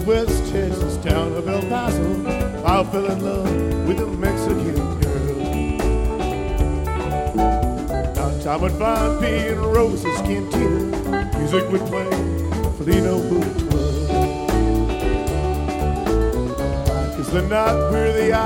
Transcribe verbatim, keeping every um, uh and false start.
West Texas town of El Paso, I fell in love with a Mexican girl. Now time would find me in Rosa's cantina, music would play, Felino Boot Club. Like it's the night where the